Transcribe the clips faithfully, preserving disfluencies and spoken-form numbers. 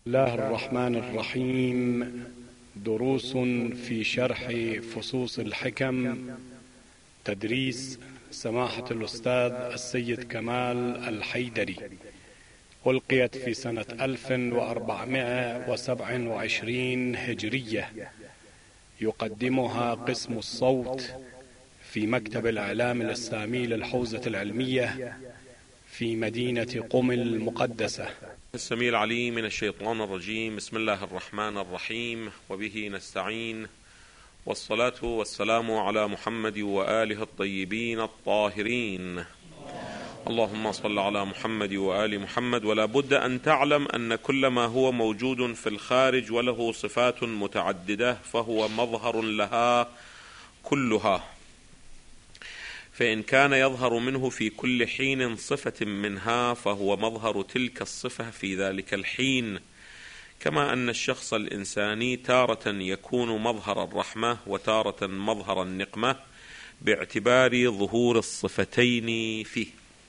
الله الرحمن الرحيم. دروس في شرح فصوص الحكم، تدريس سماحة الأستاذ السيد كمال الحيدري، ألقيت في سنة ألف وأربعمائة وسبعة وعشرين هجرية. يقدمها قسم الصوت في مكتب الإعلام الإسلامي للحوزة العلمية في مدينة قم المقدسة. السميع العليم من الشيطان الرجيم. بسم الله الرحمن الرحيم، وبه نستعين، والصلاة والسلام على محمد وآله الطيبين الطاهرين. اللهم صل على محمد وآل محمد. ولا بد أن تعلم أن كل ما هو موجود في الخارج وله صفات متعددة فهو مظهر لها كلها، فإن كان يظهر منه في كل حين صفة منها فهو مظهر تلك الصفة في ذلك الحين، كما أن الشخص الإنساني تارة يكون مظهر الرحمة وتارة مظهر النقمة باعتبار ظهور الصفتين فيه.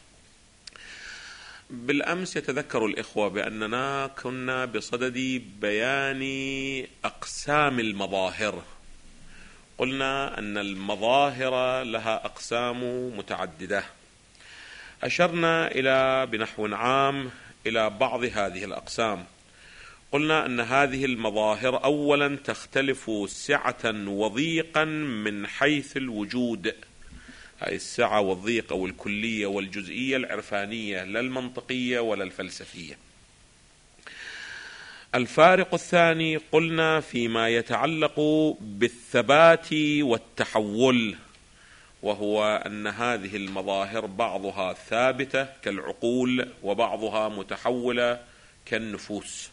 بالأمس يتذكر الإخوة بأننا كنا بصدد بيان أقسام المظاهر. قلنا أن المظاهر لها أقسام متعددة، أشرنا إلى بنحو عام إلى بعض هذه الأقسام. قلنا أن هذه المظاهر أولا تختلف سعة وضيقا من حيث الوجود، هذه السعة والضيق أو الكلية والجزئية العرفانية، لا المنطقية ولا الفلسفية. الفارق الثاني قلنا فيما يتعلق بالثبات والتحول، وهو أن هذه المظاهر بعضها ثابتة كالعقول وبعضها متحولة كالنفوس.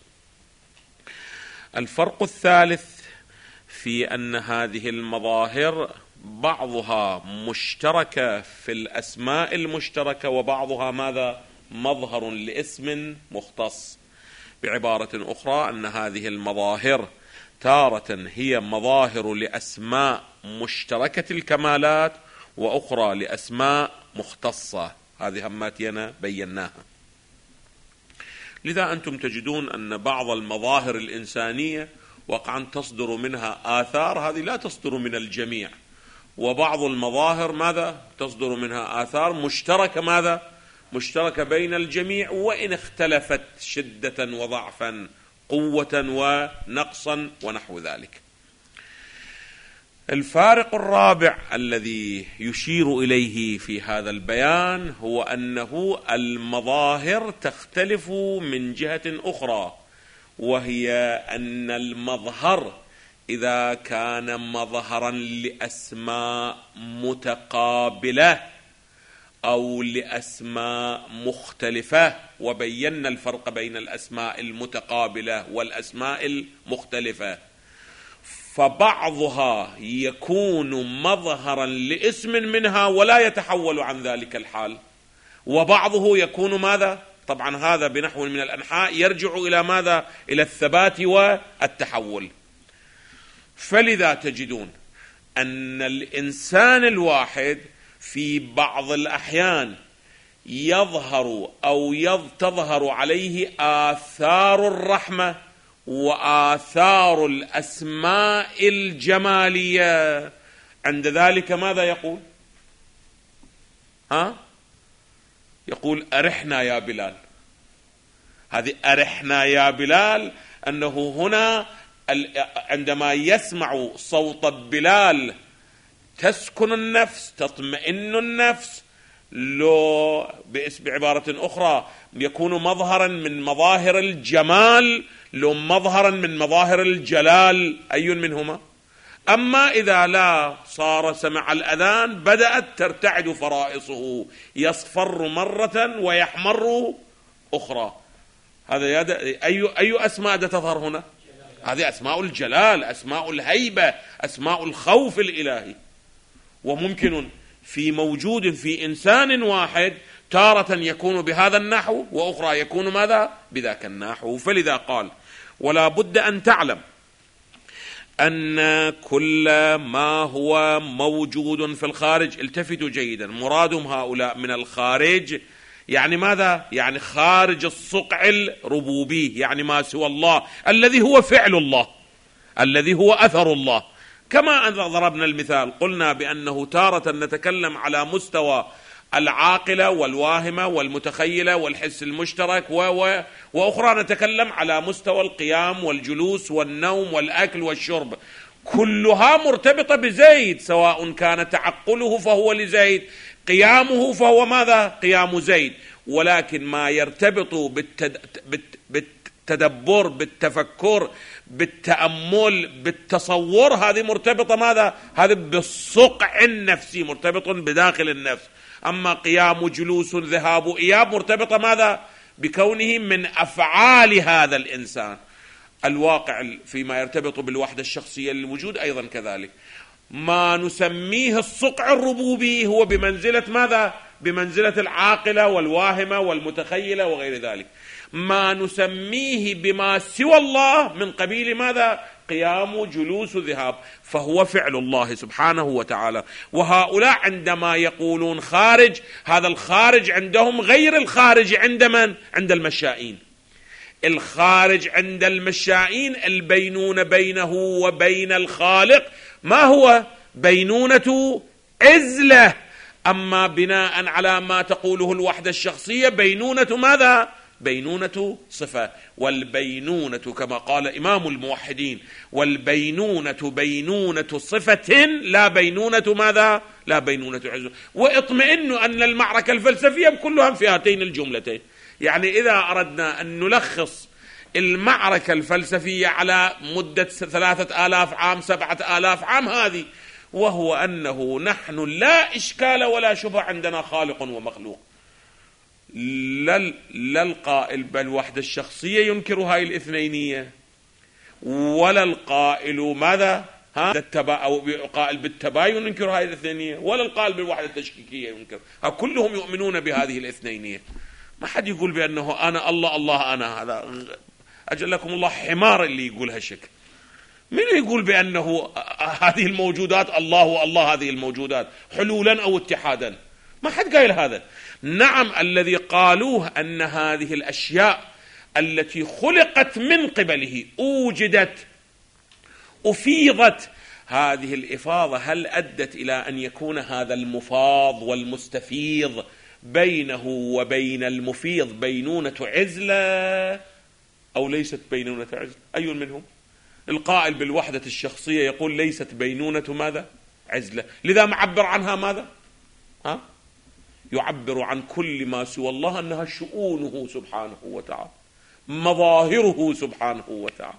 الفرق الثالث في أن هذه المظاهر بعضها مشتركة في الأسماء المشتركة وبعضها ماذا؟ مظهر لاسم مختص. بعبارة أخرى أن هذه المظاهر تارة هي مظاهر لأسماء مشتركة الكمالات وأخرى لأسماء مختصة. هذه هماتنا بيناها. لذا أنتم تجدون أن بعض المظاهر الإنسانية وقعا تصدر منها آثار، هذه لا تصدر من الجميع، وبعض المظاهر ماذا؟ تصدر منها آثار مشتركة، ماذا؟ مشتركة بين الجميع، وإن اختلفت شدة وضعفا، قوة ونقصا ونحو ذلك. الفارق الرابع الذي يشير إليه في هذا البيان هو أنه المظاهر تختلف من جهة أخرى، وهي أن المظهر إذا كان مظهرا لأسماء متقابلة أو لأسماء مختلفة، وبينا الفرق بين الأسماء المتقابلة والأسماء المختلفة، فبعضها يكون مظهرا لاسم منها ولا يتحول عن ذلك الحال، وبعضه يكون ماذا؟ طبعا هذا بنحو من الأنحاء يرجع إلى ماذا؟ إلى الثبات والتحول. فلذا تجدون أن الإنسان الواحد في بعض الأحيان يظهر أو تظهر عليه آثار الرحمة وآثار الأسماء الجمالية. عند ذلك ماذا يقول؟ ها؟ يقول أرحنا يا بلال. هذه أرحنا يا بلال، أنه هنا عندما يسمع صوت بلال تسكن النفس، تطمئن النفس. لو بعبارة أخرى يكون مظهرا من مظاهر الجمال، لو مظهرا من مظاهر الجلال، أي منهما؟ أما إذا لا، صار سمع الأذان بدأت ترتعد فرائصه، يصفر مرة ويحمر أخرى. هذا أي أي أسماء تظهر هنا؟ هذه أسماء الجلال، أسماء الهيبة، أسماء الخوف الإلهي. وممكن في موجود في إنسان واحد تارة يكون بهذا النحو وأخرى يكون ماذا؟ بذاك النحو. فلذا قال: ولا بد أن تعلم أن كل ما هو موجود في الخارج، التفتوا جيدا، مرادهم هؤلاء من الخارج يعني ماذا؟ يعني خارج الصقع الربوبي، يعني ما سوى الله الذي هو فعل الله، الذي هو أثر الله. كما أن ضربنا المثال قلنا بأنه تارة نتكلم على مستوى العاقلة والواهمة والمتخيلة والحس المشترك و و وأخرى نتكلم على مستوى القيام والجلوس والنوم والأكل والشرب، كلها مرتبطة بزيد، سواء كان تعقله فهو لزيد، قيامه فهو ماذا؟ قيام زيد. ولكن ما يرتبط بالتد... بالتدبر، بالتفكر، بالتأمل، بالتصور، هذه مرتبطة ماذا؟ هذه بالصقع النفسي، مرتبط بداخل النفس. أما قيام جلوس ذهاب إياب مرتبطة ماذا؟ بكونه من أفعال هذا الإنسان. الواقع فيما يرتبط بالوحدة الشخصية للوجود أيضا كذلك. ما نسميه الصقع الربوبي هو بمنزلة ماذا؟ بمنزلة العاقلة والواهمة والمتخيلة وغير ذلك. ما نسميه بما سوى الله من قبيل ماذا؟ قيام جلوس ذهاب، فهو فعل الله سبحانه وتعالى. وهؤلاء عندما يقولون خارج، هذا الخارج عندهم غير الخارج عند من؟ عند المشائين. الخارج عند المشائين البينونة بينه وبين الخالق ما هو؟ بينونة عزلة. أما بناء على ما تقوله الوحدة الشخصية بينونة ماذا؟ بينونة صفة. والبينونة كما قال إمام الموحدين: والبينونة بينونة صفة لا بينونة ماذا؟ لا بينونة عزلة. واطمئنوا أن المعركة الفلسفية كلها في هاتين الجملتين. يعني إذا أردنا أن نلخص المعركة الفلسفية على مدة ثلاثة آلاف عام، سبعة آلاف عام، هذه، وهو أنه نحن لا إشكال ولا شبهة عندنا خالق ومخلوق. لا القائل بالوحدة الشخصية ينكر هاي الاثنينية، ولا القائل ماذا؟ ها التبا أو قائل بالتباين ينكر هاي الاثنينية، ولا القائل بالوحدة التشكيكية ينكر. كلهم يؤمنون بهذه الاثنينية. ما حد يقول بأنه أنا الله الله أنا، هذا أجل لكم الله حمار اللي يقول هالشكل. من يقول بأنه هذه الموجودات الله والله هذه الموجودات حلولا أو اتحادا؟ ما حد قايل هذا. نعم، الذي قالوه أن هذه الأشياء التي خلقت من قبله أوجدت أفيضت. هذه الإفاضة هل أدت إلى أن يكون هذا المفاض والمستفيض بينه وبين المفيض بينونة عزلة أو ليست بينونة عزلة؟ أي منهم؟ القائل بالوحدة الشخصية يقول ليست بينونة ماذا؟ عزلة. لذا معبر عنها ماذا؟ ها؟ يعبر عن كل ما سوى الله أنها شؤونه سبحانه وتعالى، مظاهره سبحانه وتعالى.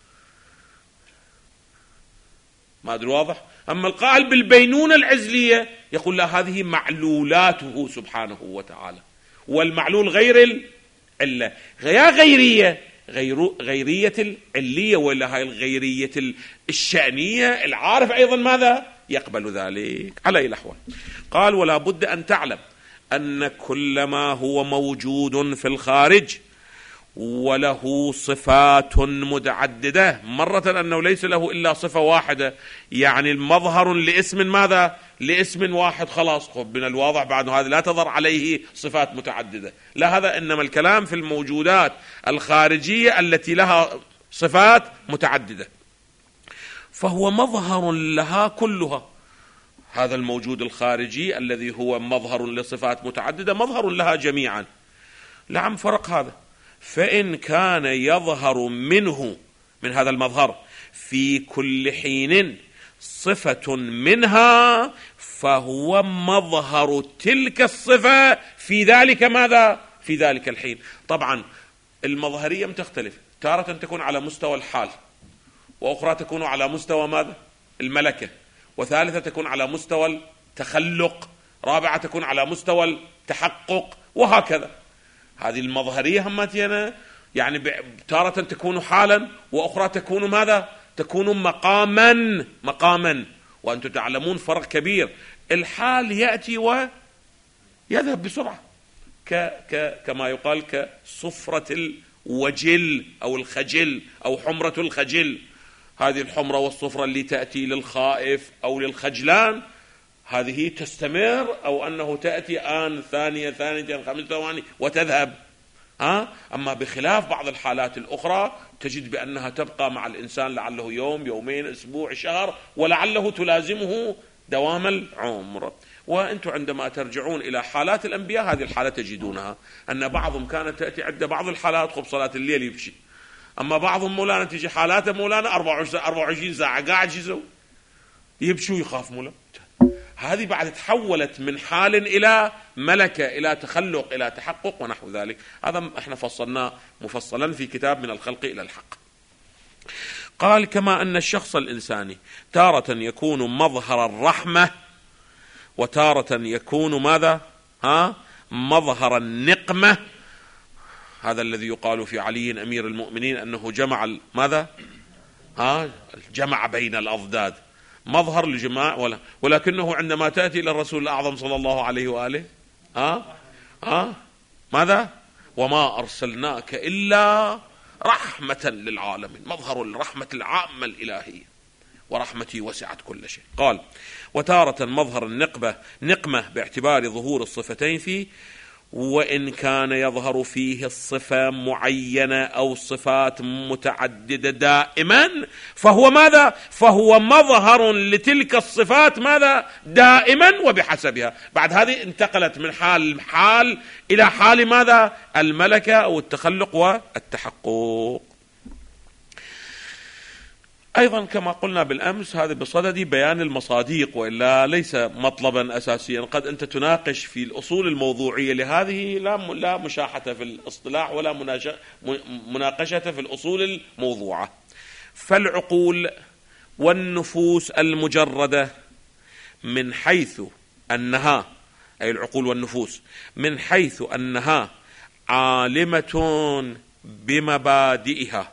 ما أدري واضح؟ أما القائل بالبينونة العزلية يقول لا، هذه معلولاته سبحانه وتعالى، والمعلول غير العلة. يا غيرية غير غيرية العلية ولا هاي الغيرية الشأنية، العارف أيضا ماذا؟ يقبل ذلك على أي الأحوال. قال: ولا بد أن تعلم أن كل ما هو موجود في الخارج وله صفات متعددة. مرة أنه ليس له إلا صفة واحدة، يعني المظهر لاسم ماذا؟ لاسم واحد، خلاص. خب من الواضح بعد هذا لا تظهر عليه صفات متعددة، لا، هذا إنما الكلام في الموجودات الخارجية التي لها صفات متعددة، فهو مظهر لها كلها. هذا الموجود الخارجي الذي هو مظهر لصفات متعددة مظهر لها جميعا. نعم، فرق هذا. فإن كان يظهر منه من هذا المظهر في كل حين صفة منها فهو مظهر تلك الصفة في ذلك ماذا؟ في ذلك الحين. طبعا المظهرية تختلف، تارة تكون على مستوى الحال، وأخرى تكون على مستوى ماذا؟ الملكة، وثالثة تكون على مستوى التخلق، رابعة تكون على مستوى التحقق، وهكذا. هذه المظهرية همتنا يعني تارة تكون حالا، وأخرى تكون ماذا؟ تكون مقاما مقاما وأنتم تعلمون فرق كبير. الحال يأتي ويذهب بسرعة، ك ك كما يقال كصفرة الوجل أو الخجل أو حمرة الخجل. هذه الحمرة والصفرة اللي تأتي للخائف أو للخجلان هذه تستمر أو أنه تأتي آن ثانية ثانية خمس ثواني وتذهب. ها؟ أما بخلاف بعض الحالات الأخرى تجد بأنها تبقى مع الإنسان لعله يوم يومين أسبوع شهر، ولعله تلازمه دوام العمر. وأنتم عندما ترجعون إلى حالات الأنبياء هذه الحالة تجدونها أن بعضهم كانت تأتي عند بعض الحالات خب صلاة الليل يمشي، أما بعضهم مولانا تجي حالات مولانا أربعة وعشرين ساعة قاعد يسوي يبشو يخاف مولانا. هذه بعد تحولت من حال إلى ملكة إلى تخلق إلى تحقق ونحو ذلك. هذا احنا فصلناه مفصلا في كتاب من الخلق إلى الحق. قال كما أن الشخص الإنساني تارة يكون مظهر الرحمة وتارة يكون ماذا؟ ها؟ مظهر النقمة. هذا الذي يقال في علي أمير المؤمنين أنه جمع ماذا؟ ها؟ جمع بين الأضداد، مظهر الجماع ولا ولكنه عندما تأتي إلى الرسول الأعظم صلى الله عليه وآله ها؟ ها؟ ماذا؟ وما أرسلناك إلا رحمة للعالمين، مظهر الرحمة العامة الإلهية، ورحمتي وسعت كل شيء. قال وتارة مظهر النقبة نقمة باعتبار ظهور الصفتين فيه، وإن كان يظهر فيه الصفة معينة أو صفات متعددة دائما فهو ماذا؟ فهو مظهر لتلك الصفات ماذا؟ دائما وبحسبها. بعد هذه انتقلت من حال حال إلى حال ماذا؟ الملكة أو التخلق والتحقق. أيضا كما قلنا بالأمس هذا بصدد بيان المصادق، وإلا ليس مطلبا أساسيا. قد أنت تناقش في الأصول الموضوعية لهذه لا لا مشاحة في الاصطلاح ولا مناقشة في الأصول الموضوعة. فالعقول والنفوس المجردة من حيث أنها أي العقول والنفوس من حيث أنها عالمة بمبادئها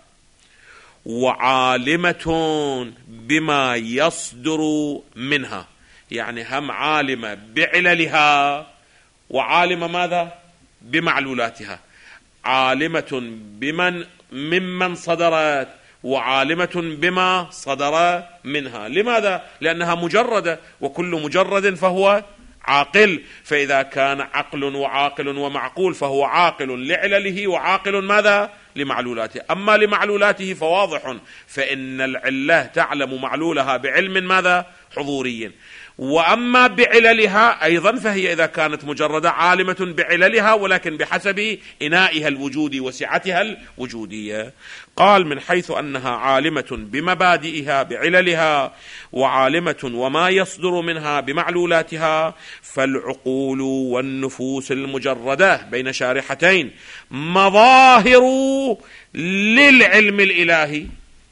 وعالمة بما يصدر منها، يعني هم عالمة بعللها وعالمة ماذا؟ بمعلولاتها، عالمة بمن ممن صدرت وعالمة بما صدر منها. لماذا؟ لأنها مجردة، وكل مجرد فهو عاقل، فإذا كان عقل وعاقل ومعقول فهو عاقل لعلله وعاقل ماذا؟ لمعلولاته. أما لمعلولاته فواضح، فإن العلة تعلم معلولها بعلم ماذا؟ حضوري. وأما بعللها أيضا فهي إذا كانت مجردة عالمة بعللها ولكن بحسب إنائها الوجودي وسعتها الوجودية. قال من حيث أنها عالمة بمبادئها بعللها وعالمة وما يصدر منها بمعلولاتها، فالعقول والنفوس المجردة بين شارحتين مظاهر للعلم الإلهي،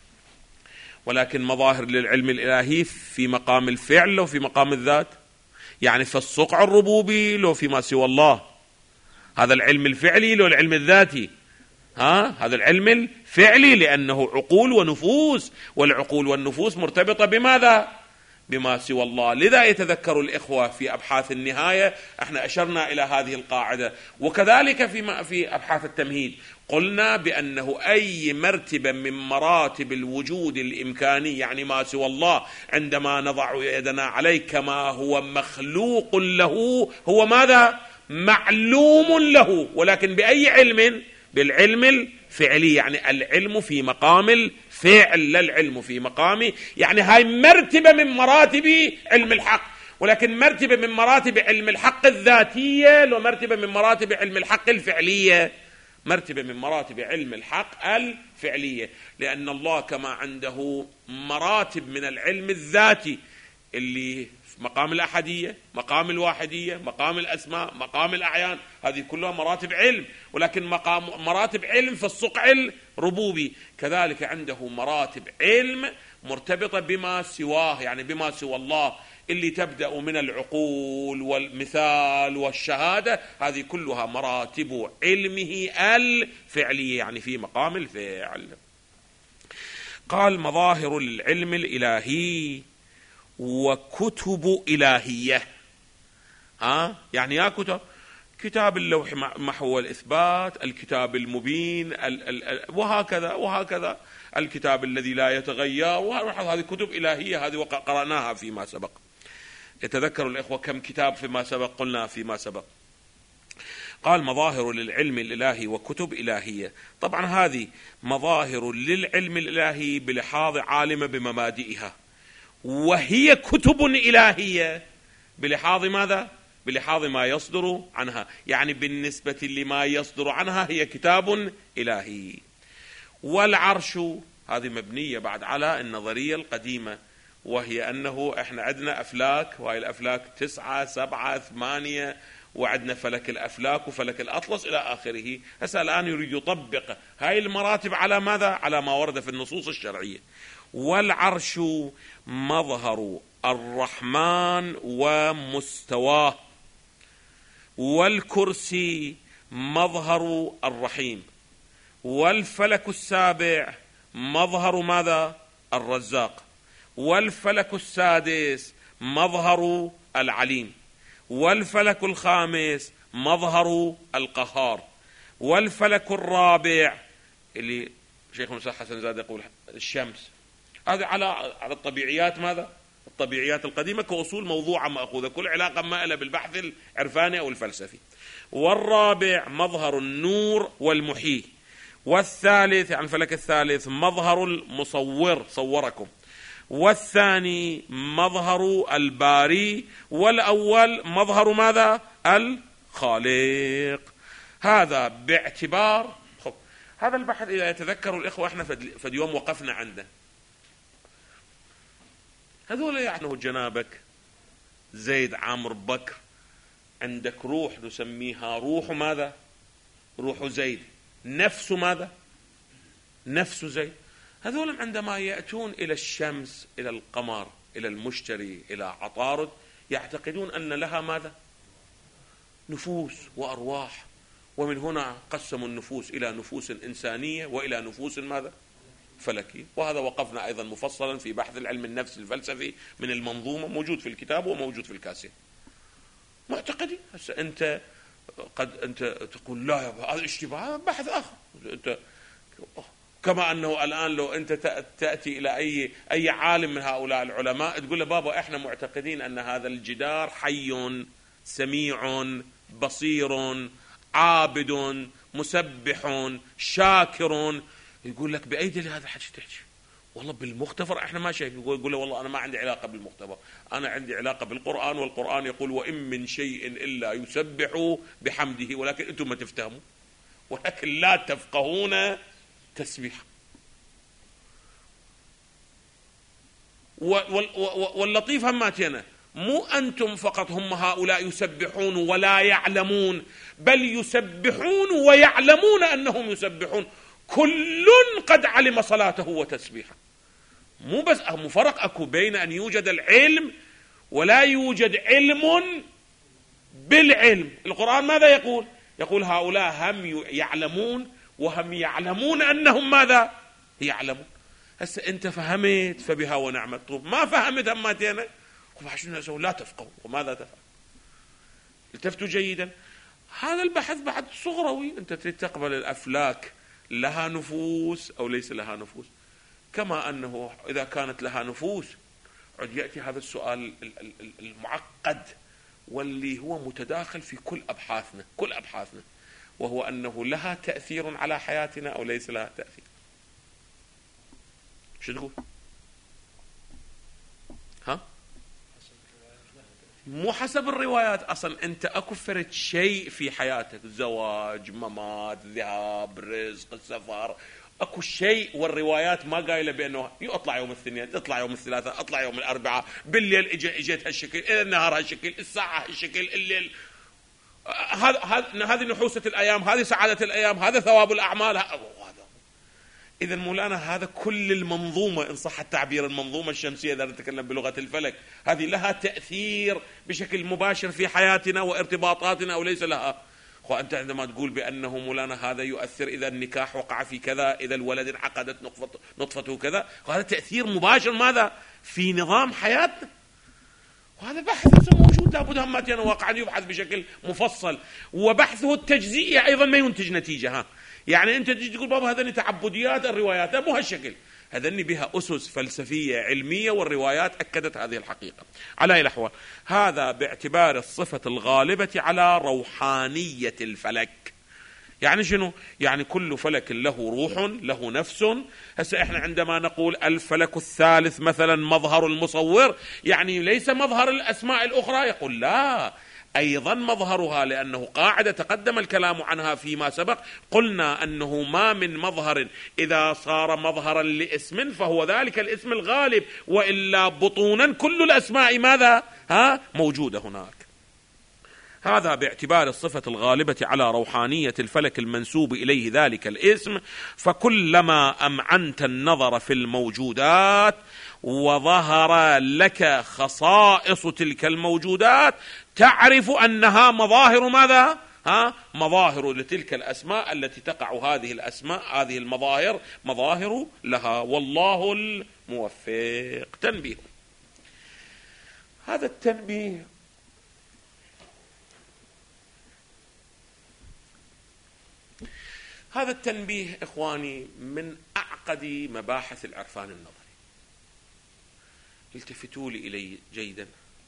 ولكن مظاهر للعلم الإلهي في مقام الفعل لو في مقام الذات، يعني في الصقع الربوبي لو فيما سوى الله. هذا العلم الفعلي لو العلم الذاتي، ها هذا العلم الفعلي لأنه عقول ونفوس، والعقول والنفوس مرتبطة بماذا؟ بما سوى الله. لذا يتذكر الإخوة في أبحاث النهاية احنا أشرنا إلى هذه القاعدة، وكذلك في في أبحاث التمهيد قلنا بأنه أي مرتبة من مراتب الوجود الإمكاني يعني ما سوى الله عندما نضع يدنا عليه كما هو مخلوق له هو ماذا؟ معلوم له، ولكن بأي علم؟ بالعلم الفعلي، يعني العلم في مقام الفعل لا العلم في مقام، يعني هاي مرتبة من مراتب علم الحق، ولكن مرتبة من مراتب علم الحق الذاتية ومرتبة من مراتب علم الحق الفعلية، مرتبة من مراتب علم الحق الفعلية، لأن الله كما عنده مراتب من العلم الذاتي اللي مقام الأحدية، مقام الواحدية، مقام الأسماء، مقام الأعيان، هذه كلها مراتب علم، ولكن مقام مراتب علم في الصقع الربوبي، كذلك عنده مراتب علم مرتبطة بما سواه يعني بما سوى الله، اللي تبدأ من العقول والمثال والشهادة، هذه كلها مراتب علمه الفعلية يعني في مقام الفعل. قال مظاهر العلم الإلهي وكتب إلهية، ها يعني يا كتب كتاب اللوح محو الإثبات، الكتاب المبين ال ال وهكذا وهكذا، الكتاب الذي لا يتغير، وهذه كتب إلهية هذه وقرأناها فيما سبق. يتذكر الإخوة كم كتاب فيما سبق قلنا فيما سبق. قال مظاهر للعلم الإلهي وكتب إلهية. طبعا هذه مظاهر للعلم الإلهي بلحاظ عالم بمبادئها، وهي كتب إلهية بلحاظ ماذا؟ بلحاظ ما يصدر عنها، يعني بالنسبة لما يصدر عنها هي كتاب إلهي. والعرش هذه مبنية بعد على النظرية القديمة، وهي أنه إحنا عندنا أفلاك، وهي الأفلاك تسعة سبعة ثمانية، وعندنا فلك الأفلاك وفلك الأطلس إلى آخره. هسه الآن يريد يطبق هاي المراتب على ماذا؟ على ما ورد في النصوص الشرعية. والعرش مظهر الرحمن ومستواه، والكرسي مظهر الرحيم، والفلك السابع مظهر ماذا؟ الرزاق، والفلك السادس مظهر العليم، والفلك الخامس مظهر القهار، والفلك الرابع اللي شيخ موسى حسن زاد يقول الشمس. هذا على على الطبيعيات ماذا؟ الطبيعيات القديمة كأصول موضوعة مأخوذة، كل علاقة ما لها بالبحث العرفاني أو الفلسفي. والرابع مظهر النور والمحيي، والثالث يعني الفلك الثالث مظهر المصور صوركم، والثاني مظهر الباري، والأول مظهر ماذا؟ الخالق. هذا باعتبار خب. هذا البحث إذا يتذكروا الإخوة احنا في اليوم وقفنا عنده. هذول يعني جنابك زيد عمرو بكر، عندك روح نسميها روح ماذا؟ روح زيد، نفس ماذا؟ نفس زيد. هذول عندما يأتون إلى الشمس، إلى القمر، إلى المشتري، إلى عطارد، يعتقدون أن لها ماذا؟ نفوس وأرواح. ومن هنا قسموا النفوس إلى نفوس إنسانية وإلى نفوس ماذا؟ فلكي. وهذا وقفنا أيضا مفصلا في بحث العلم النفس الفلسفي من المنظومة، موجود في الكتاب وموجود في الكاسيت. معتقدين هسه أنت قد أنت تقول لا يا هذا اشتباه، بحث آخر. أنت كما أنه الآن لو أنت تأتي إلى أي أي عالم من هؤلاء العلماء تقول له بابا إحنا معتقدين أن هذا الجدار حي سميع بصير عابد مسبح شاكر، يقول لك بأي دليل هذا الحكي تحكي؟ والله بالمختبر احنا ما شايف. يقول له والله انا ما عندي علاقه بالمختبر، انا عندي علاقه بالقران، والقران يقول وان من شيء الا يسبح بحمده ولكن انتم ما تفتهموا، ولكن لا تفقهون تسبيح. واللطيف هماتنا مو أنتم فقط هم هؤلاء يسبحون ولا يعلمون، بل يسبحون ويعلمون أنهم يسبحون، كل قد علم صلاته وتسبيحه. مو بس مفرق أكو بين أن يوجد العلم ولا يوجد علم بالعلم. القرآن ماذا يقول؟ يقول هؤلاء هم يعلمون وهم يعلمون أنهم ماذا يعلمون. هسه أنت فهمت فبها ونعمت. طب ما فهمت هماتنا لا تفقهوا وماذا تفعل؟ التفتوا جيدا. هذا البحث بعد صغروي. أنت تقبل الأفلاك لها نفوس أو ليس لها نفوس، كما أنه إذا كانت لها نفوس عد يأتي هذا السؤال المعقد واللي هو متداخل في كل أبحاثنا كل أبحاثنا وهو أنه لها تأثير على حياتنا أو ليس لها تأثير. شو تقول؟ ها؟ مو حسب الروايات. أصلا أنت أكو فرد شيء في حياتك، زواج، ممات، ذهاب، رزق، السفر، أكو شيء والروايات ما قايلة بأنه يطلع يوم الاثنين، تطلع يوم الثلاثاء، أطلع يوم الأربعاء، بالليل اجت هالشكل، إلى النهار هالشكل، الساعة هالشكل، الليل هذا هذه نحوسة الأيام، هذه سعادة الأيام، هذا ثواب الأعمال. هذا إذا مولانا هذا كل المنظومة إن صح التعبير، المنظومة الشمسية إذا نتكلم بلغة الفلك، هذه لها تأثير بشكل مباشر في حياتنا وارتباطاتنا أو ليس لها؟ وأنت عندما تقول بأنه مولانا هذا يؤثر إذا النكاح وقع في كذا، إذا الولد انعقدت نطفته كذا، وهذا تأثير مباشر ماذا في نظام حياتنا. وهذا بحث موجود لابد هماتنا واقعا يبحث بشكل مفصل، وبحثه التجزئي أيضا ما ينتج نتيجة. ها يعني أنت تجي تقول بابا هذا تعبديات الروايات، مو هالشكل. هذني بها أسس فلسفية علمية، والروايات أكدت هذه الحقيقة. على أي الأحوال هذا باعتبار الصفة الغالبة على روحانية الفلك. يعني شنو؟ يعني كل فلك له روح، له نفس. هسه احنا عندما نقول الفلك الثالث مثلا مظهر المصور، يعني ليس مظهر الأسماء الأخرى، يقول لا، أيضا مظهرها، لأنه قاعدة تقدم الكلام عنها فيما سبق. قلنا أنه ما من مظهر إذا صار مظهرا لاسم فهو ذلك الاسم الغالب، وإلا بطونا كل الأسماء ماذا؟ ها موجودة هناك. هذا باعتبار الصفة الغالبة على روحانية الفلك المنسوب إليه ذلك الاسم. فكلما أمعنت النظر في الموجودات وظهر لك خصائص تلك الموجودات تعرف أنها مظاهر ماذا؟ ها مظاهر لتلك الأسماء التي تقع هذه الأسماء، هذه المظاهر مظاهر لها. والله الموفق. تنبيه. هذا التنبيه هذا التنبيه إخواني من أعقد مباحث العرفان النظري. التفتوا لي إليه جيدا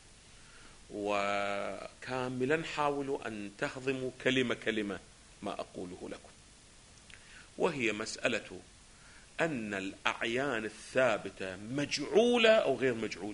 وكاملا، حاولوا أن تهضموا كلمة كلمة ما أقوله لكم، وهي مسألة أن الأعيان الثابتة مجعولة أو غير مجعولة.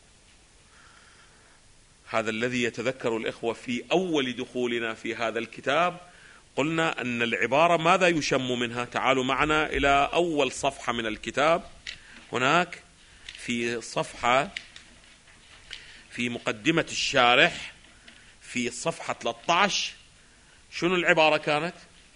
هذا الذي يتذكر الإخوة في أول دخولنا في هذا الكتاب قلنا أن العبارة ماذا يشم منها؟ تعالوا معنا إلى أول صفحة من الكتاب. هناك في صفحة في مقدمة الشارح في صفحة ثلاثة عشر شنو العبارة كانت؟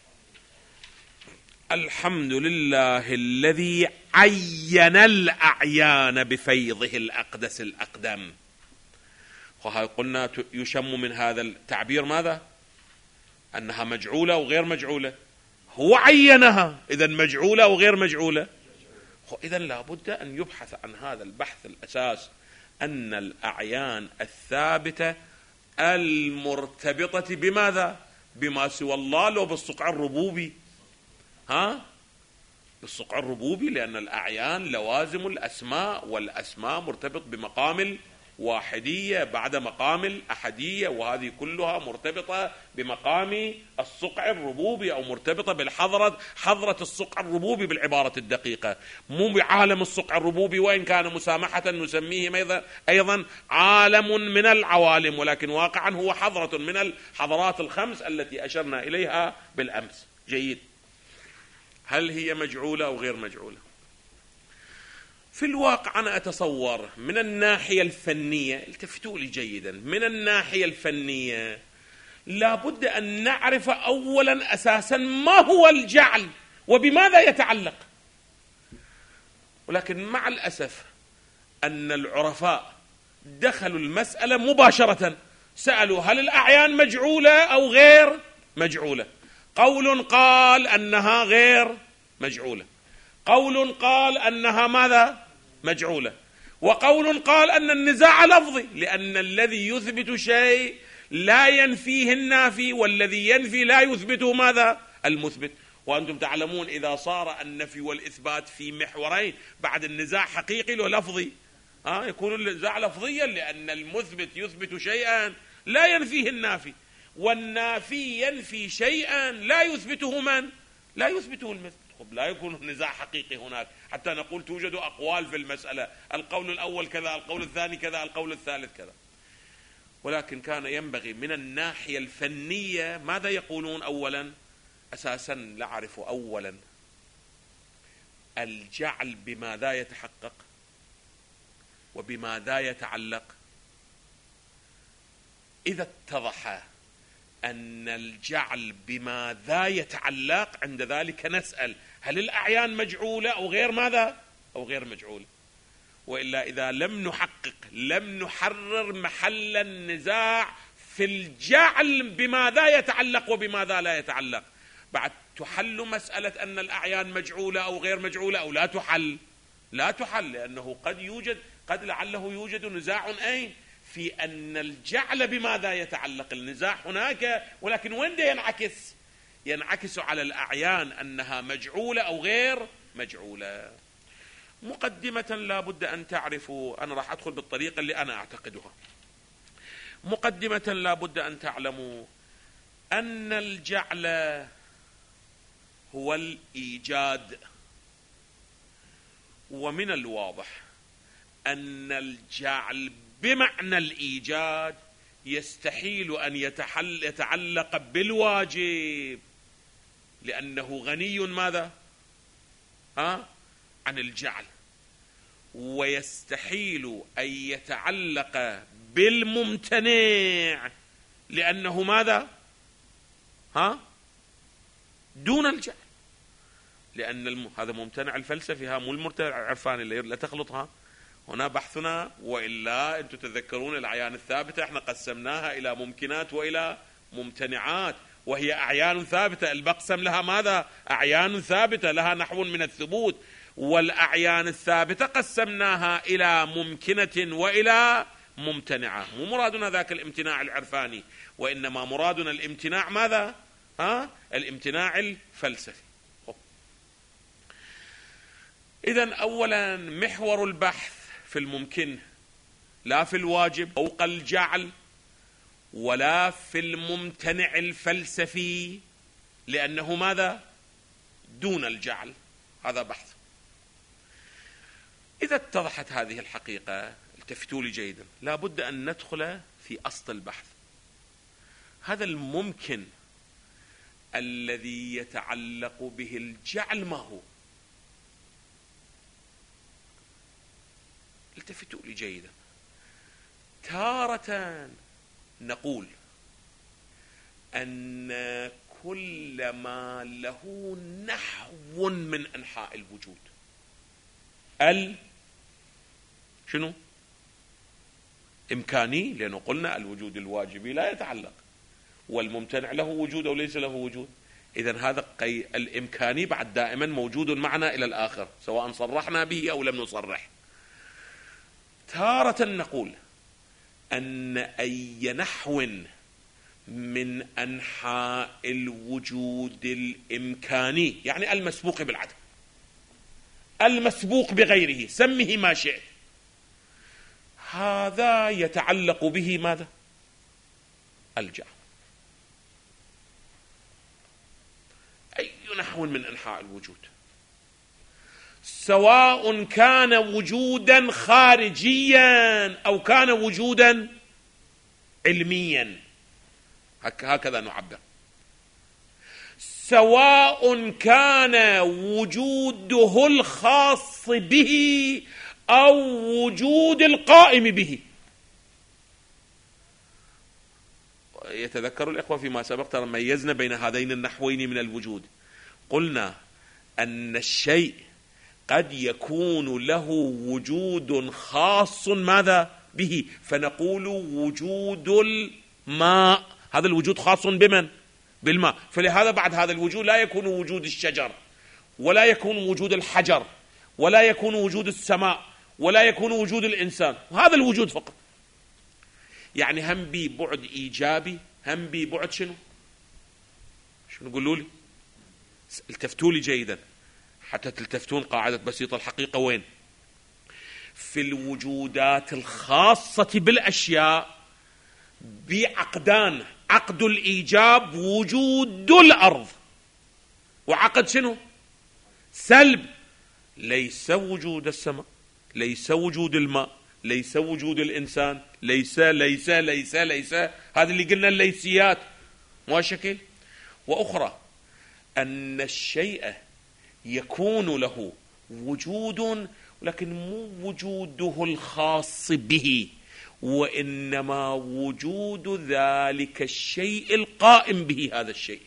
الحمد لله الذي عين الأعيان بفيضه الأقدس الأقدم. وهاي قلنا يشم من هذا التعبير ماذا؟ أنها مجعولة وغير مجعولة. هو عينها، إذن مجعولة وغير مجعولة. إذن لابد أن يبحث عن هذا البحث الأساس، أن الأعيان الثابتة المرتبطة بماذا؟ بما سوى الله، لو بالصقع الربوبي. ها بالصقع الربوبي، لأن الأعيان لوازم الأسماء، والأسماء مرتبط بمقام واحدية بعد مقام الأحدية، وهذه كلها مرتبطة بمقام الصقع الربوبي، أو مرتبطة بالحضرة، حضرة الصقع الربوبي بالعبارة الدقيقة، مو بعالم الصقع الربوبي، وإن كان مسامحة نسميه أيضا عالم من العوالم، ولكن واقعا هو حضرة من الحضرات الخمس التي أشرنا إليها بالأمس. جيد. هل هي مجعولة أو غير مجعولة؟ في الواقع أنا أتصور من الناحية الفنية، التفتوا لي جيدا، من الناحية الفنية لابد أن نعرف أولا أساسا ما هو الجعل وبماذا يتعلق. ولكن مع الأسف أن العرفاء دخلوا المسألة مباشرة، سألوا هل الأعيان مجعولة أو غير مجعولة؟ قول قال أنها غير مجعولة، قول قال أنها ماذا؟ مجعولة، وقول قال أن النزاع لفظي، لأن الذي يثبت شيء لا ينفيه النافي، والذي ينفي لا يثبته ماذا؟ المثبت. وأنتم تعلمون إذا صار النفي والإثبات في محورين بعد النزاع حقيقي ولفظي، ها يكون النزاع لفظيا، لأن المثبت يثبت شيئا لا ينفيه النافي، والنافي ينفي شيئا لا يثبته من؟ لا يثبته المثبت. لا يكون نزاع حقيقي هناك حتى نقول توجد أقوال في المسألة، القول الأول كذا، القول الثاني كذا، القول الثالث كذا. ولكن كان ينبغي من الناحية الفنية ماذا يقولون؟ أولا أساسا نعرف أولا الجعل بماذا يتحقق وبماذا يتعلق. إذا اتضح أن الجعل بماذا يتعلق، عند ذلك نسأل هل الأعيان مجعولة أو غير ماذا؟ أو غير مجعولة. وإلا إذا لم نحقق، لم نحرر محل النزاع في الجعل بماذا يتعلق وبماذا لا يتعلق، بعد تحل مسألة أن الأعيان مجعولة أو غير مجعولة أو لا تحل؟ لا تحل، لأنه قد يوجد، قد لعله يوجد نزاع أين؟ في أن الجعل بماذا يتعلق. النزاع هناك، ولكن وين ده ينعكس؟ ينعكس على الأعيان أنها مجعولة أو غير مجعولة. مقدمة لا بد أن تعرفوا، أنا راح أدخل بالطريقة اللي أنا أعتقدها. مقدمة لا بد أن تعلموا أن الجعل هو الإيجاد، ومن الواضح أن الجعل بمعنى الإيجاد يستحيل أن يتحل يتعلق بالواجب، لأنه غني ماذا؟ ها؟ عن الجعل. ويستحيل أن يتعلق بالممتنع، لأنه ماذا؟ ها؟ دون الجعل. لأن الم... هذا ممتنع الفلسفي، ها، مو الممتنع العرفاني، اللي لا تخلطها. هنا بحثنا، وإلا أنتم تذكرون الأعيان الثابتة احنا قسمناها إلى ممكنات وإلى ممتنعات، وهي أعيان ثابتة المقسم لها ماذا؟ أعيان ثابتة لها نحو من الثبوت، والأعيان الثابتة قسمناها إلى ممكنة وإلى ممتنعة. مو مرادنا ذاك الامتناع العرفاني، وإنما مرادنا الامتناع ماذا؟ ها؟ الامتناع الفلسفي. إذن أولا محور البحث في الممكن، لا في الواجب فوق الجعل، ولا في الممتنع الفلسفي، لأنه ماذا؟ دون الجعل. هذا بحث. إذا اتضحت هذه الحقيقة، التفتوا لي جيدا، لا بد أن ندخل في أصل البحث. هذا الممكن الذي يتعلق به الجعل ما هو؟ التفتوا لي جيدا. تارة نقول أن كل ما له نحو من أنحاء الوجود، ال شنو؟ إمكاني، لأنه قلنا الوجود الواجبي لا يتعلق، والممتنع له وجود أو ليس له وجود. إذن هذا قي... الإمكاني بعد دائما موجود معنا إلى الآخر، سواء صرحنا به أو لم نصرح. تارة نقول أن أي نحو من أنحاء الوجود الإمكاني، يعني المسبوق بالعدم، المسبوق بغيره، سمه ما شئت، هذا يتعلق به ماذا؟ الجعل. أي نحو من أنحاء الوجود، سواء كان وجودا خارجيا أو كان وجودا علميا، هكذا نعبر، سواء كان وجوده الخاص به أو وجود القائم به. يتذكر الإخوة فيما سبق ترى ميزنا بين هذين النحوين من الوجود. قلنا أن الشيء قد يكون له وجود خاص ماذا به، فنقول وجود الماء، هذا الوجود خاص بمن؟ بالماء. فلهذا بعد هذا الوجود لا يكون وجود الشجر، ولا يكون وجود الحجر، ولا يكون وجود السماء، ولا يكون وجود الإنسان، وهذا الوجود فقط. يعني هم بي بعد إيجابي، هم بي بعد شنو؟ شنو قولوا لي؟ التفتوا لي جيدا حتى تلتفتون قاعدة بسيطة الحقيقة وين؟ في الوجودات الخاصة بالأشياء بعقدان، عقد الإيجاب وجود الأرض، وعقد شنو؟ سلب، ليس وجود السماء، ليس وجود الماء، ليس وجود الإنسان، ليس ليس ليس ليس هذا اللي قلنا الليسيات، مو شكل. وأخرى أن الشيء يكون له وجود، ولكن مو وجوده الخاص به، وإنما وجود ذلك الشيء القائم به هذا الشيء.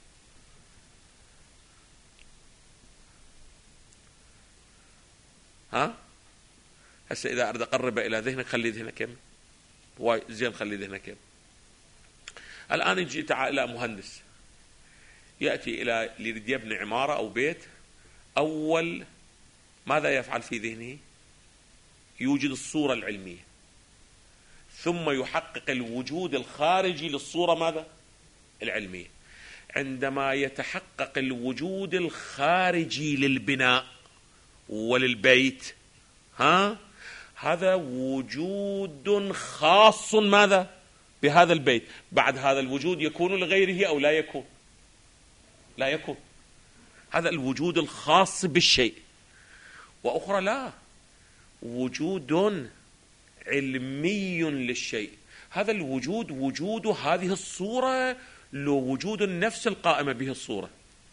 ها؟ هسه إذا أريد أقرب إلى ذهنك، خلي ذهنك كم واي زين، خلي ذهنك كم. الآن يجي تعال إلى مهندس يأتي إلى يريد يبني عمارة أو بيت، أول ماذا يفعل في ذهنه؟ يوجد الصورة العلمية، ثم يحقق الوجود الخارجي للصورة ماذا؟ العلمية. عندما يتحقق الوجود الخارجي للبناء وللبيت، ها هذا وجود خاص ماذا بهذا البيت. بعد هذا الوجود يكون لغيره أو لا يكون؟ لا يكون. هذا الوجود الخاص بالشيء. وأخرى لا، وجود علمي للشيء. هذا الوجود وجود هذه الصورة لو وجود النفس القائمة به الصورة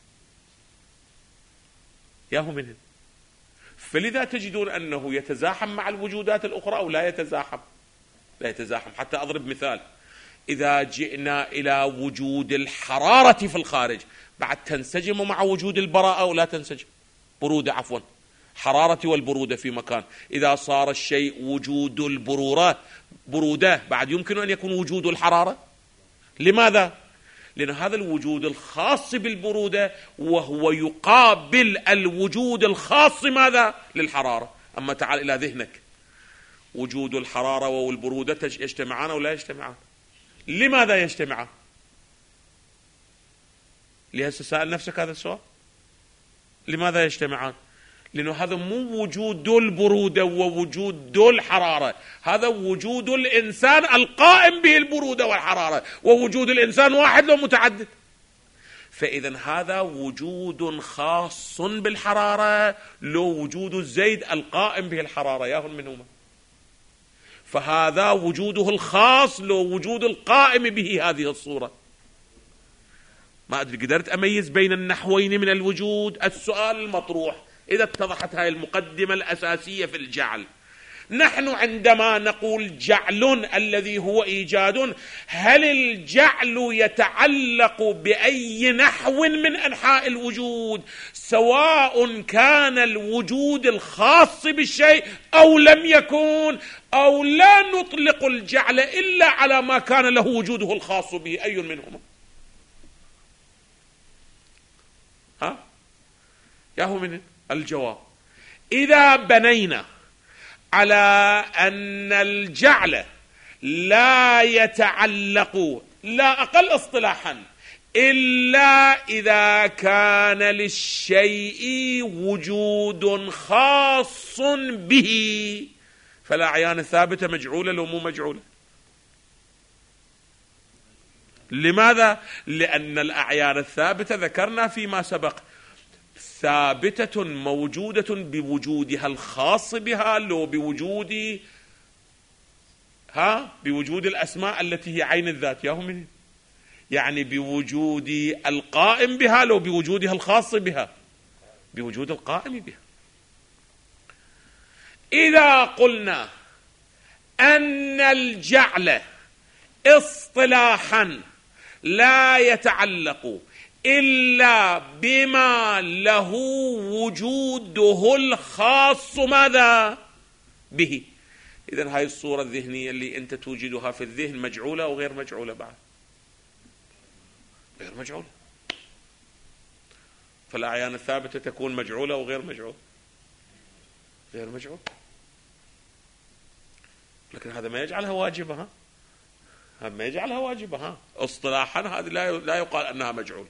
ياهو منه. فلذا تجدون أنه يتزاحم مع الوجودات الأخرى أو لا يتزاحم؟ لا يتزاحم. حتى أضرب مثال، إذا جئنا إلى وجود الحرارة في الخارج بعد تنسجم مع وجود البراءة أو لا تنسجم؟ برودة عفوا، حرارة والبرودة في مكان. إذا صار الشيء وجود البرورة برودة بعد يمكن أن يكون وجود الحرارة. لماذا؟ لأن هذا الوجود الخاص بالبرودة وهو يقابل الوجود الخاص ماذا للحرارة. أما تعال إلى ذهنك، وجود الحرارة والبرودة يجتمعان أو لا يجتمعان؟ لماذا يجتمعان؟ لهسه سأل نفسك هذا السؤال، لماذا يجتمعان؟ لأنه هذا مو وجود البرودة ووجود الحرارة، هذا وجود الإنسان القائم به البرودة والحرارة، ووجود الإنسان واحد لو متعدد. فإذا هذا وجود خاص بالحرارة لو وجود الزيد القائم به الحرارة ياهو منهما. فهذا وجوده الخاص لو وجود القائم به هذه الصورة. ما أدري قدرت أميز بين النحوين من الوجود. السؤال المطروح إذا اتضحت هاي المقدمة الأساسية في الجعل. نحن عندما نقول جعل الذي هو إيجاد، هل الجعل يتعلق بأي نحو من أنحاء الوجود، سواء كان الوجود الخاص بالشيء أو لم يكن، أو لا نطلق الجعل إلا على ما كان له وجوده الخاص به؟ أي منهما؟ ها ياهو من الجواب. إذا بنينا على أن الجعل لا يتعلق لا أقل اصطلاحا إلا إذا كان للشيء وجود خاص به، فالأعيان الثابتة مجعولة لو مو مجعولة. لماذا؟ لأن الأعيان الثابتة ذكرنا فيما سبق ثابتة موجودة بوجودها الخاص بها لو بوجود ها بوجود الأسماء التي هي عين الذات ياهو من، يعني بوجود القائم بها لو بوجودها الخاص بها، بوجود القائم بها. إذا قلنا أن الجعل اصطلاحا لا يتعلق إلا بما له وجوده الخاص ماذا به، إذن هاي الصورة الذهنية اللي أنت توجدها في الذهن مجعولة أو غير مجعولة؟ بعد غير مجعولة. فالأعيان الثابتة تكون مجعولة أو غير مجعولة؟ غير مجعولة. لكن هذا ما يجعلها واجبة، ها هذا ما يجعلها واجبة، ها اصطلاحا هذه لا لا يقال أنها مجعول.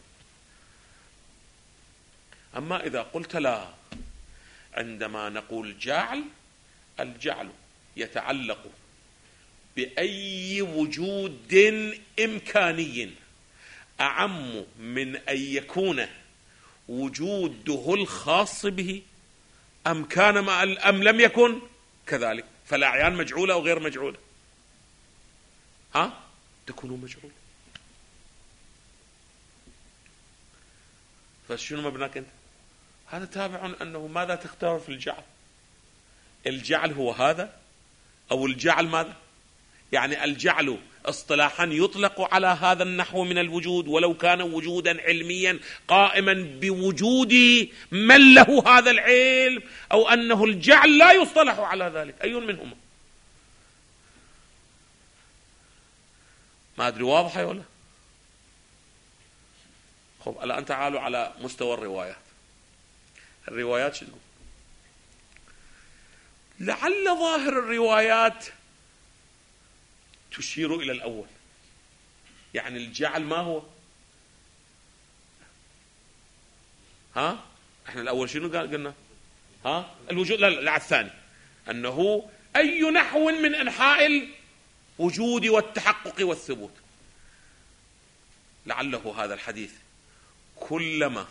أما إذا قلت لا، عندما نقول جعل، الجعل يتعلق بأي وجود إمكاني أعم من أن يكون وجوده الخاص به أم كان مع أم لم يكن كذلك. فالأعيان مجعولة أو غير مجعولة؟ ها تكون مجعولة. فشنو مبناك أنت؟ هذا تابع أنه ماذا تختار في الجعل. الجعل هو هذا أو الجعل ماذا؟ يعني الجعل اصطلاحا يطلق على هذا النحو من الوجود ولو كان وجودا علميا قائما بوجود من له هذا العلم، أو أنه الجعل لا يصطلح على ذلك. أي منهما؟ ما أدري واضحة ولا؟ خب الآن تعالوا على مستوى الروايات. الروايات شو تقول؟ لعل ظاهر الروايات تشير إلى الأول، يعني الجعل ما هو؟ ها احنا الأول شنو قال قلنا؟ ها الوجود، لا لا الثاني أنه أي نحو من أنحاء الوجود والتحقق والثبوت. لعله هذا الحديث كلما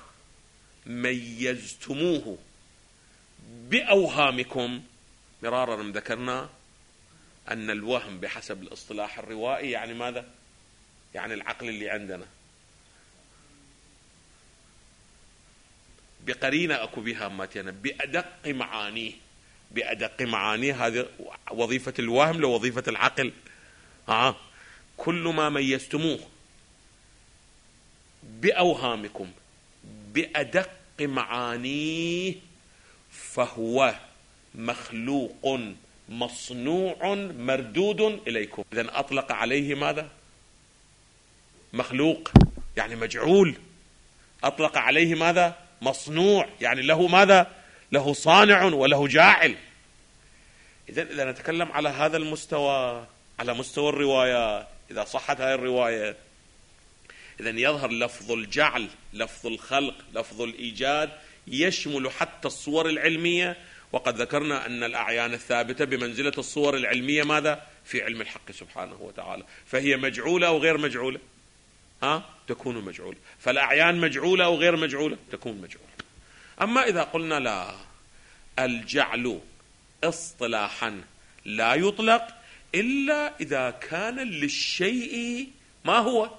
ميزتموه بأوهامكم، مرارا ذكرنا أن الوهم بحسب الاصطلاح الروائي يعني ماذا؟ يعني العقل اللي عندنا بقرينة أكو بها ماتينا بأدق معانيه، بأدق معانيه. هذه وظيفة الوهم لوظيفة العقل. آه. كل ما ميزتموه بأوهامكم بأدق معانيه فهو مخلوق مصنوع مردود إليكم. إذن أطلق عليه ماذا؟ مخلوق يعني مجعول. أطلق عليه ماذا؟ مصنوع يعني له ماذا؟ له صانع وله جاعل. إذن إذا نتكلم على هذا المستوى، على مستوى الروايات، إذا صحت هذه الرواية، إذن يظهر لفظ الجعل، لفظ الخلق، لفظ الإيجاد يشمل حتى الصور العلمية. وقد ذكرنا أن الأعيان الثابتة بمنزلة الصور العلمية ماذا؟ في علم الحق سبحانه وتعالى. فهي مجعولة أو غير مجعولة؟ ها؟ تكون مجعولة. فالأعيان مجعولة أو غير مجعولة؟ تكون مجعولة. أما إذا قلنا لا، الجعل اصطلاحا لا يطلق إلا إذا كان للشيء ما هو؟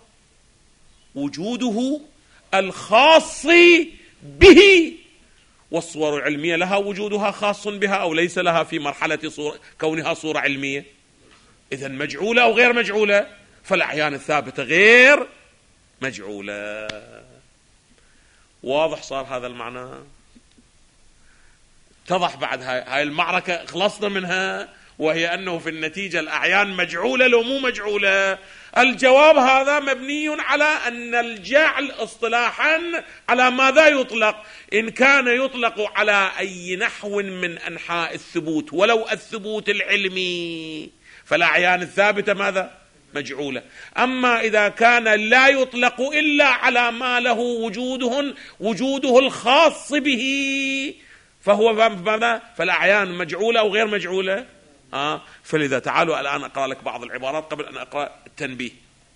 وجوده الخاص به. والصور العلمية لها وجودها خاص بها أو ليس لها في مرحلة صورة كونها صورة علمية. إذن مجعولة أو غير مجعولة؟ فالأعيان الثابتة غير مجعولة. واضح صار هذا المعنى؟ اتضح بعد هاي, هاي المعركة خلصنا منها، وهي أنه في النتيجة الأعيان مجعولة لو مو مجعولة. الجواب هذا مبني على أن الجعل اصطلاحا على ماذا يطلق؟ إن كان يطلق على أي نحو من أنحاء الثبوت ولو الثبوت العلمي فالأعيان الثابتة ماذا؟ مجعولة. أما إذا كان لا يطلق إلا على ما له وجوده وجوده الخاص به فهو ماذا؟ فالأعيان مجعولة أو غير مجعولة؟ آه. فلذا تعالوا الآن أقرأ لك بعض العبارات قبل أن أقرأ التنبيه.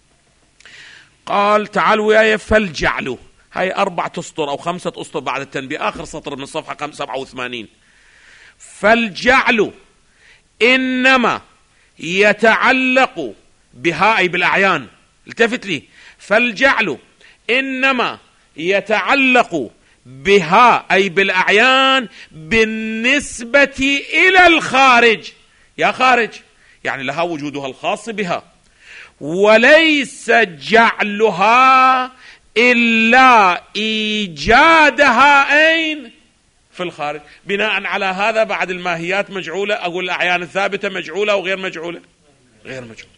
قال تعالوا وياي فالجعل، هاي أربعة أسطر أو خمسة أسطر بعد التنبيه، آخر سطر من صفحة سبعة وثمانين. فالجعل إنما يتعلق بها أي بالأعيان. التفت لي، فالجعل إنما يتعلق بها أي بالأعيان بالنسبة إلى الخارج. يا خارج يعني لها وجودها الخاص بها، وليس جعلها إلا إيجادها أين؟ في الخارج. بناء على هذا بعد الماهيات مجعولة، أقول الأعيان الثابتة مجعولة أو غير مجعولة؟ غير مجعولة.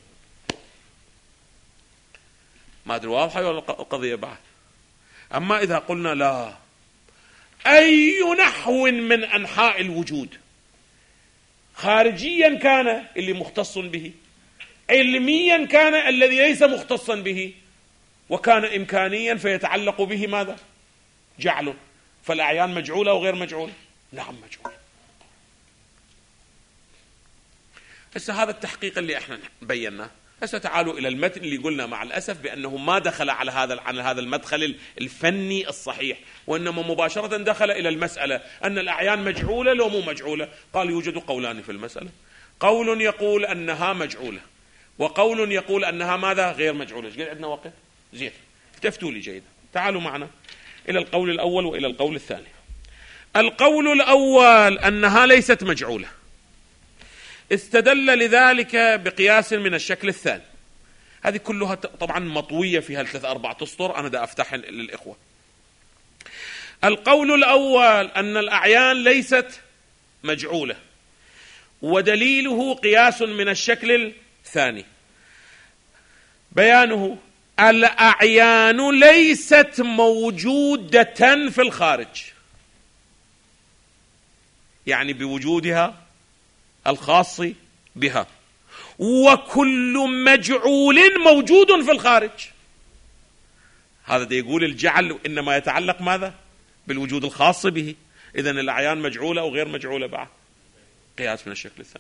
ما أدري واضحة ولا القضية بعد؟ أما إذا قلنا لا، أي نحو من أنحاء الوجود خارجيا كان اللي مختص به، علميا كان الذي ليس مختصا به، وكان إمكانيا فيتعلق به ماذا؟ جعل. فالأعيان مجعولة أو غير مجعولة؟ نعم مجعولة. هسه هذا التحقيق اللي احنا بيناه. هسه تعالوا إلى المتن اللي قلنا مع الأسف بأنه ما دخل على هذا عن هذا المدخل الفني الصحيح، وإنما مباشرة دخل إلى المسألة أن الأعيان مجعولة لو مو مجعولة. قال يوجد قولان في المسألة، قول يقول أنها مجعولة وقول يقول أنها ماذا؟ غير مجعولة. قل عندنا وقت زين، افتفتوا لي جيدا. تعالوا معنا إلى القول الأول وإلى القول الثاني. القول الأول أنها ليست مجعولة، استدل لذلك بقياس من الشكل الثاني. هذه كلها طبعا مطوية فيها الثلاث أربعة أسطر، أنا دا أفتح للإخوة. القول الأول أن الأعيان ليست مجعولة، ودليله قياس من الشكل الثاني. بيانه الأعيان ليست موجودة في الخارج، يعني بوجودها الخاص بها، وكل مجعول موجود في الخارج. هذا دا يقول الجعل إنما يتعلق ماذا؟ بالوجود الخاص به. إذن الأعيان مجعولة أو غير مجعولة بعد قياس من الشكل الثاني.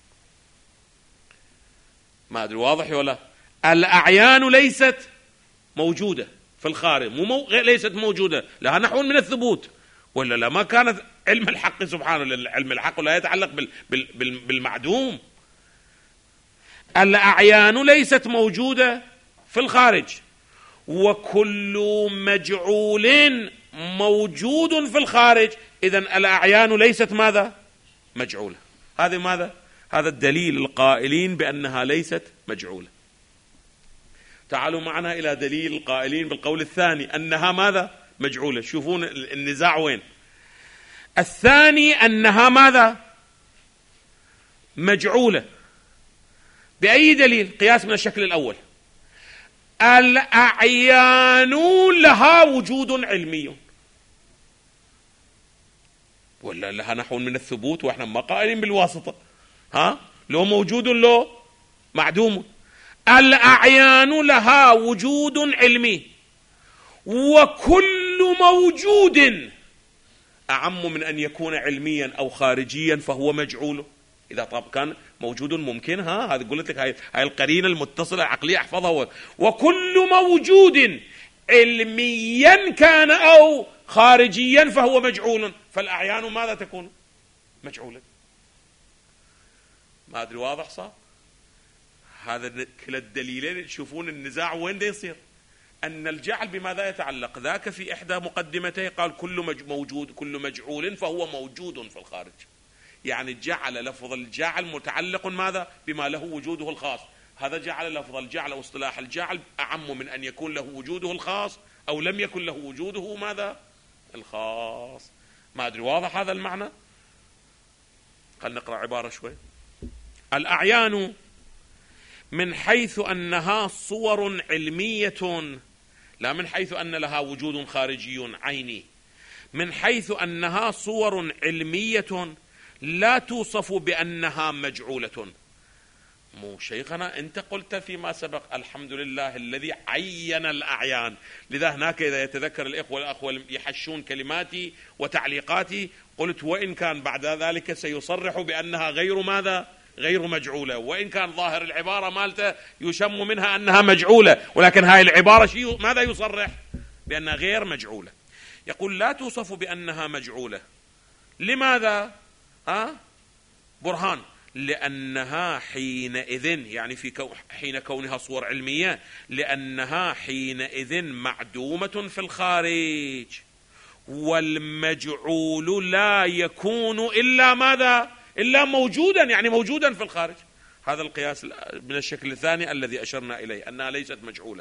ما أدري واضح ولا؟ الأعيان ليست موجودة في الخارج، مو مو... ليست موجودة، لها نحو من الثبوت، ولا لا ما كانت علم الحق سبحانه، علم الحق لا يتعلق بال... بال... بال... بالمعدوم. الأعيان ليست موجودة في الخارج، وكل مجعول موجود في الخارج، إذن الأعيان ليست ماذا؟ مجعولة. هذا ماذا؟ هذا الدليل القائلين بأنها ليست مجعولة. تعالوا معنا إلى دليل القائلين بالقول الثاني أنها ماذا؟ مجعولة. شوفون النزاع وين. الثاني أنها ماذا؟ مجعولة. بأي دليل؟ قياس من الشكل الأول. الأعيان لها وجود علمي، ولا لها نحو من الثبوت، وإحنا ما قائلين بالواسطة، ها؟ لو موجود لو معدوم. الأعيان لها وجود علمي، وكل موجود أعم من أن يكون علميا أو خارجيا فهو مجعول. إذا طب كان موجود ممكن، ها هذا قلت لك، هاي هاي القرينة المتصلة العقلية احفظها. وكل موجود علميا كان أو خارجيا فهو مجعول، فالأعيان ماذا تكون؟ مجعولة. ما أدري واضح صار؟ هذا كلا الدليلين تشوفون النزاع وين ده يصير. أن الجعل بماذا يتعلق؟ ذاك في إحدى مقدمتيه قال كل موجود كل مجعول فهو موجود في الخارج، يعني جعل لفظ الجعل متعلق ماذا؟ بما له وجوده الخاص. هذا جعل لفظ الجعل واصطلاح الجعل أعم من أن يكون له وجوده الخاص أو لم يكن له وجوده ماذا؟ الخاص. ما أدري واضح هذا المعنى؟ خلنا نقرأ عبارة شوي. الأعيان من حيث أنها صور علمية، لا من حيث أن لها وجود خارجي عيني، من حيث أنها صور علمية لا توصف بأنها مجعولة. مو شيخنا أنت قلت فيما سبق الحمد لله الذي عين الأعيان، لذا هناك إذا يتذكر الإخوة والأخوة يحشون كلماتي وتعليقاتي قلت وإن كان بعد ذلك سيصرح بأنها غير ماذا؟ غير مجعولة، وإن كان ظاهر العبارة مالته يشم منها أنها مجعولة، ولكن هاي العبارة شيء ماذا يصرح؟ بأنها غير مجعولة. يقول لا توصف بأنها مجعولة. لماذا؟ ها؟ برهان. لأنها حينئذ، يعني في كو حين كونها صور علمية، لأنها حينئذ معدومة في الخارج، والمجعول لا يكون إلا ماذا؟ إلا موجودا، يعني موجودا في الخارج. هذا القياس من الشكل الثاني الذي أشرنا إليه أنها ليست مجعولة.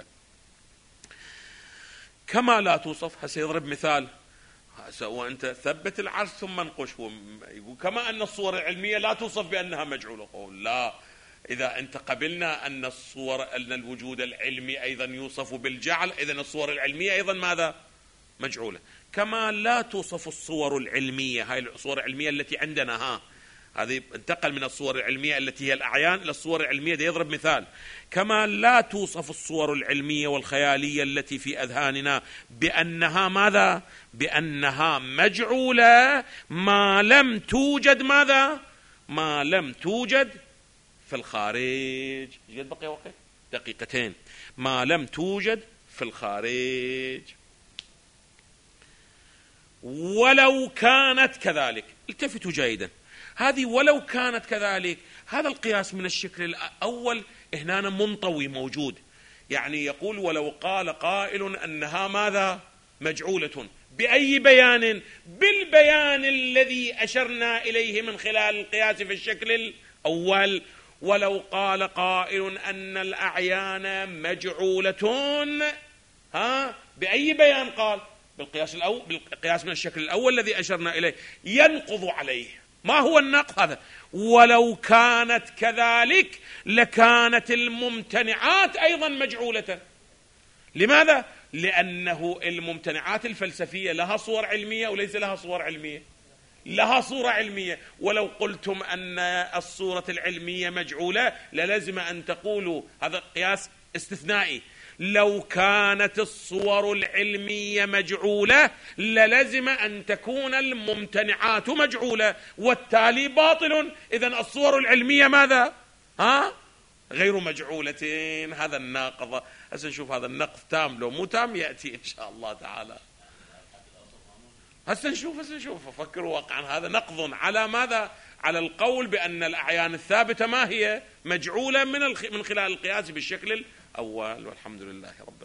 كما لا توصف، سيضرب مثال، وأنت ثبت العرش ثم انقش، يقول كما أن الصور العلمية لا توصف بأنها مجعولة. قول لا، إذا أنت قبلنا أن الصور أن الوجود العلمي أيضا يوصف بالجعل، إذن الصور العلمية أيضا ماذا؟ مجعولة. كما لا توصف الصور العلمية، هاي الصور العلمية التي عندنا، ها هذه انتقل من الصور العلمية التي هي الأعيان إلى الصور العلمية. ده يضرب مثال. كما لا توصف الصور العلمية والخيالية التي في أذهاننا بأنها ماذا؟ بأنها مجعولة ما لم توجد ماذا؟ ما لم توجد في الخارج. جد بقي وقت دقيقتين. ما لم توجد في الخارج. ولو كانت كذلك، التفتوا جيدا، هذه ولو كانت كذلك، هذا القياس من الشكل الأول هنا منطوي موجود، يعني يقول ولو قال قائل أنها ماذا؟ مجعولة. بأي بيان؟ بالبيان الذي أشرنا إليه من خلال القياس في الشكل الأول. ولو قال قائل أن الأعيان مجعولة، ها بأي بيان قال؟ بالقياس الأول، بالقياس من الشكل الأول الذي أشرنا إليه. ينقض عليه. ما هو النقض هذا؟ ولو كانت كذلك لكانت الممتنعات أيضا مجعولة. لماذا؟ لأنه الممتنعات الفلسفية لها صور علمية وليس لها صور علمية. لها صورة علمية. ولو قلتم أن الصورة العلمية مجعولة للازم أن تقولوا، هذا قياس استثنائي، لو كانت الصور العلمية مجعولة للزم أن تكون الممتنعات مجعولة، والتالي باطل. إذن الصور العلمية ماذا؟ ها؟ غير مجعولة. هذا الناقض. هسه نشوف هذا النقض تام لو مو تام يأتي إن شاء الله تعالى. هسه نشوف هسه نشوف فكروا واقعا هذا نقض على ماذا؟ على القول بأن الأعيان الثابتة ما هي؟ مجعولة من من خلال القياس بالشكل الأول. والحمد لله رب